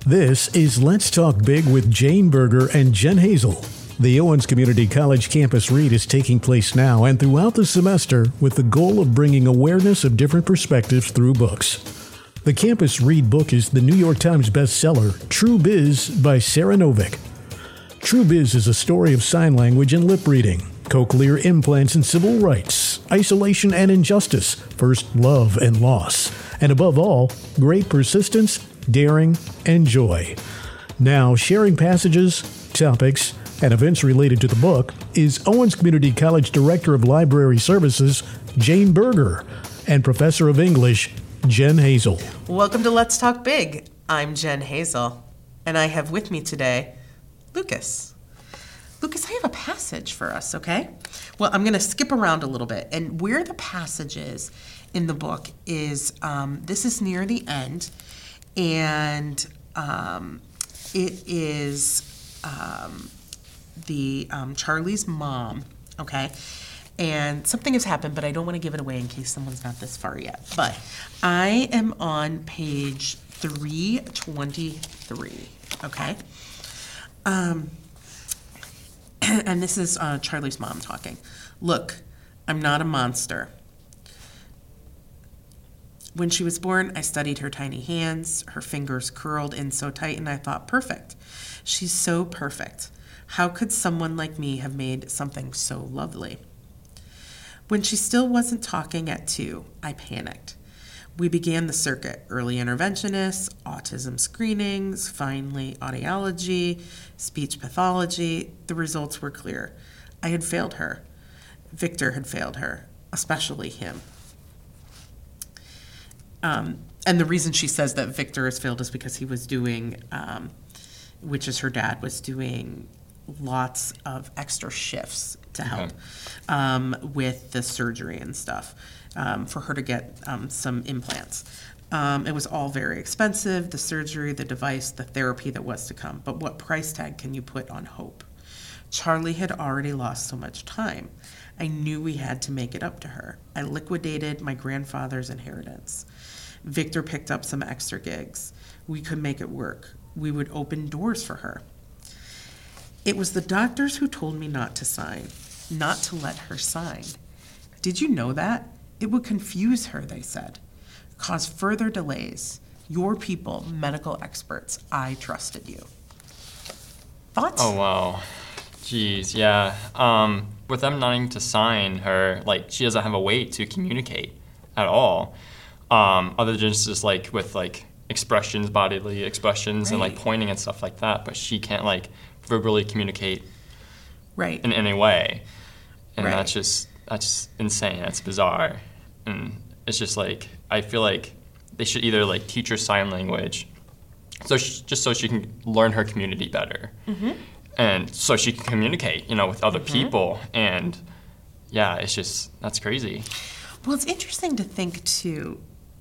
This is Let's Talk Big with Jane Berger and Jen Hazel. The Owens Community College Campus Read is taking place now and throughout the semester with the goal of bringing awareness of different perspectives through books. The Campus Read book is the New York Times bestseller, True Biz by Sarah Novick. True Biz is a story of sign language and lip reading, cochlear implants and civil rights, isolation and injustice, first love and loss, and above all, great persistence, daring, and joy. Now, sharing passages, topics, and events related to the book is Owens Community College Director of Library Services, Jane Berger, and Professor of English, Jen Hazel. Welcome to Let's Talk Big. I'm Jen Hazel, and I have with me today Lucas. Lucas, I have a passage for us, okay? Well, I'm going to skip around a little bit, and where the passage is in the book is, this is near the end, and it is Charlie's mom, okay? And something has happened, but I don't want to give it away in case someone's not this far yet. But I am on page 323, okay? And this is Charlie's mom talking. Look, I'm not a monster. When she was born, I studied her tiny hands, her fingers curled in so tight, and I thought, perfect. She's so perfect. How could someone like me have made something so lovely? When she still wasn't talking at 2, I panicked. We began the circuit, early interventionists, autism screenings, finally audiology, speech pathology. The results were clear. I had failed her. Victor had failed her, especially him. And the reason she says that Victor has failed is because he was doing, which is her dad, was doing lots of extra shifts to help with the surgery and stuff for her to get some implants. It was all very expensive, the surgery, the device, the therapy that was to come. But what price tag can you put on hope? Charlie had already lost so much time. I knew we had to make it up to her. I liquidated my grandfather's inheritance. Victor picked up some extra gigs. We could make it work. We would open doors for her. It was the doctors who told me not to sign, not to let her sign. Did you know that? It would confuse her, they said. Cause further delays. Your people, medical experts, I trusted you. Thoughts? Oh, wow. Jeez, yeah. With them not needing to sign her, like, she doesn't have a way to communicate at all. Other than just like with like expressions, bodily expressions, and like pointing and stuff like that, but she can't like verbally communicate in any way. And that's just insane. That's bizarre. And it's just like, I feel like they should either like teach her sign language so she can learn her community better. Mm-hmm. And so she can communicate, with other people. And yeah, it's just, that's crazy. Well, it's interesting to think too,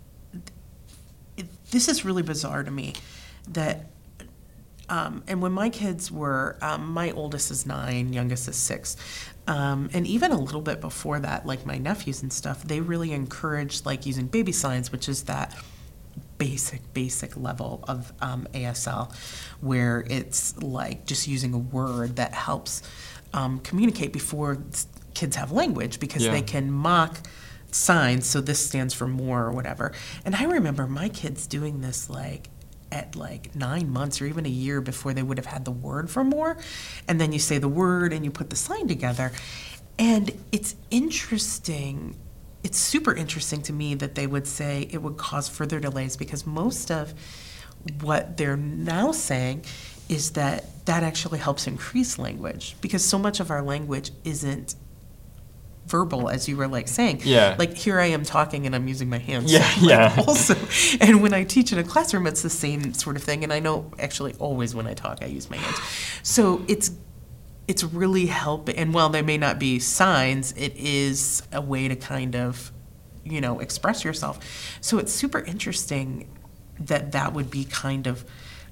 this is really bizarre to me, that, and when my kids were, my oldest is 9, youngest is 6, and even a little bit before that, like my nephews and stuff, they really encouraged like using baby signs, which is that basic level of ASL, where it's like just using a word that helps communicate before kids have language, because they can mock signs, so this stands for more or whatever. And I remember my kids doing this like at like 9 months or even a year before they would have had the word for more. And then you say the word and you put the sign together. And it's interesting, it's super interesting to me that they would say it would cause further delays, because most of what they're now saying is that actually helps increase language, because so much of our language isn't verbal, as you were like saying. Yeah. Like here I am talking and I'm using my hands. Yeah. Also, and when I teach in a classroom, it's the same sort of thing. And I know actually always when I talk, I use my hands. So it's really helping. And while there may not be signs, it is a way to kind of, express yourself. So it's super interesting that would be kind of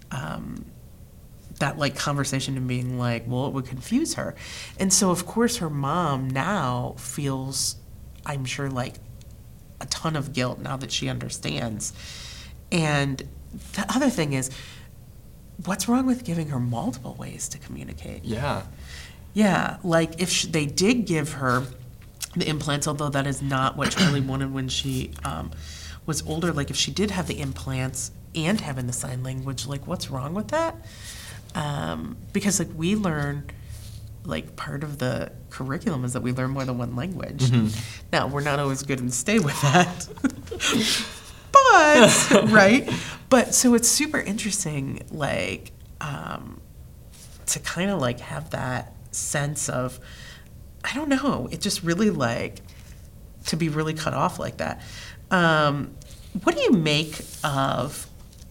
that like conversation and being like, well, it would confuse her. And so of course her mom now feels, I'm sure, like a ton of guilt now that she understands. And the other thing is, what's wrong with giving her multiple ways to communicate? Yeah. Yeah, like if they did give her the implants, although that is not what Charlie wanted when she was older, like if she did have the implants and having the sign language, like what's wrong with that? Because like we learn, like part of the curriculum is that we learn more than one language. Now, we're not always good and stay with that. But, right? But so it's super interesting, like, to kind of like have that sense of, I don't know, it just really like to be really cut off like that. What do you make of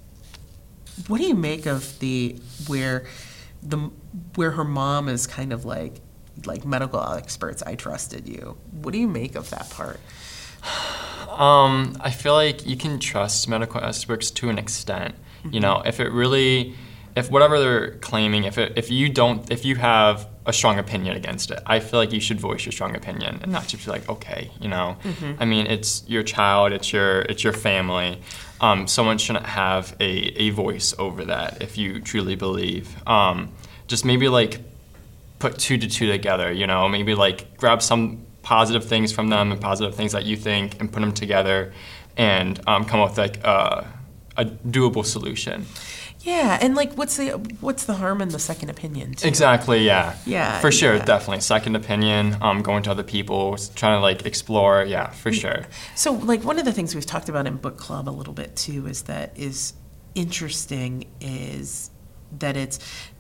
the where her mom is kind of like medical experts, I trusted you? What do you make of that part? I feel like you can trust medical experts to an extent. You know, if whatever they're claiming, if you have a strong opinion against it, I feel like you should voice your strong opinion and not just be like, okay, you know. I mean, it's your child, it's your family. Someone shouldn't have a voice over that if you truly believe. Just maybe like put 2 to 2 together, you know, maybe like grab some positive things from them and positive things that you think and put them together and come up with like a doable solution. Yeah, and like what's the harm in the second opinion too? Exactly, yeah. Yeah. For sure, yeah. definitely. Second opinion, going to other people, trying to like explore, yeah, for sure. So like one of the things we've talked about in book club a little bit too is interesting is that it's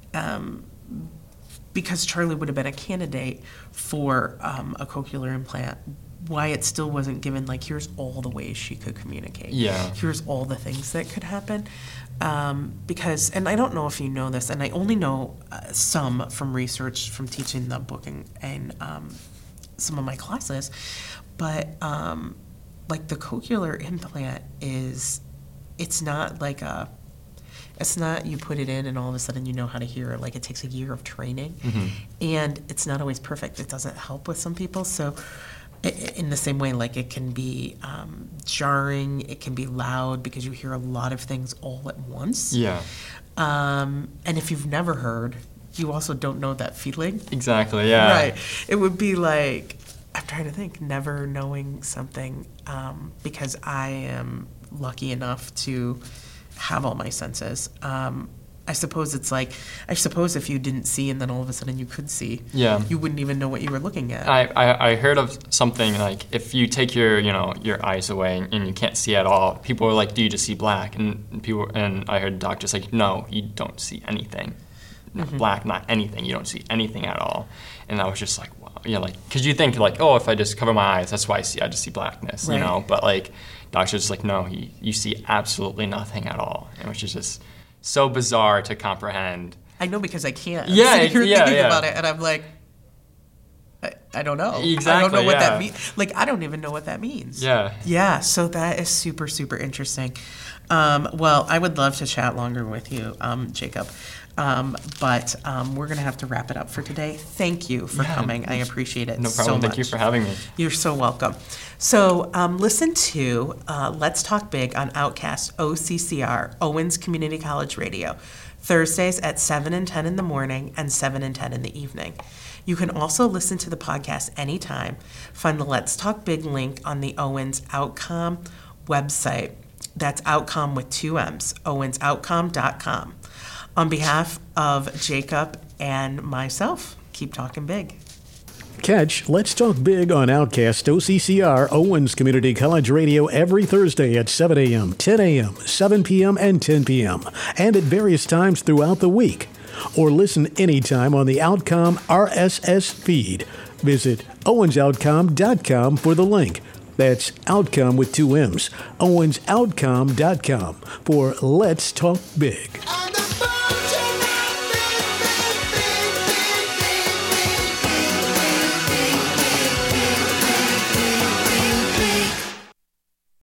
because Charlie would have been a candidate for a cochlear implant, why it still wasn't given like, here's all the ways she could communicate. Yeah. Here's all the things that could happen. Because, and I don't know if you know this, and I only know some from research from teaching the book and some of my classes, but like the cochlear implant it's not like it's not you put it in and all of a sudden you know how to hear it. Like it takes a year of training, and it's not always perfect. It doesn't help with some people. So in the same way, like it can be jarring, it can be loud because you hear a lot of things all at once. Yeah. And if you've never heard, you also don't know that feeling. Exactly, yeah. Right. It would be like, I'm trying to think, never knowing something, because I am lucky enough to have all my senses. I suppose it's like, if you didn't see and then all of a sudden you could see, you wouldn't even know what you were looking at. I heard of something like if you take your eyes away and you can't see at all, people are like, do you just see black? And I heard doctors like, no, you don't see anything. Not black, not anything. You don't see anything at all. And I was just like, wow. Yeah, like, because you think like, oh, if I just cover my eyes, that's why I just see blackness, right. you know? But like, doctors like, no, you see absolutely nothing at all. And which is just so bizarre to comprehend. I know because I can't. Yeah, I'm sitting here thinking yeah. about it, and I'm like, I don't know. Exactly, I don't know what yeah. that means. Like, I don't even know what that means. Yeah. Yeah, so that is super, super interesting. Well, I would love to chat longer with you, Jacob. But we're going to have to wrap it up for today. Thank you for coming. I appreciate it so much. No problem. Thank you for having me. You're so welcome. So listen to Let's Talk Big on Outcast OCCR, Owens Community College Radio, Thursdays at 7 and 10 in the morning and 7 and 10 in the evening. You can also listen to the podcast anytime. Find the Let's Talk Big link on the Owens Outcom website. That's Outcom with 2 M's, owensoutcom.com. On behalf of Jacob and myself, keep talking big. Catch Let's Talk Big on Outcast OCCR Owens Community College Radio every Thursday at 7 a.m., 10 a.m., 7 p.m., and 10 p.m., and at various times throughout the week. Or listen anytime on the Outcom RSS feed. Visit owensoutcom.com for the link. That's Outcom with 2 M's, owensoutcom.com for Let's Talk Big.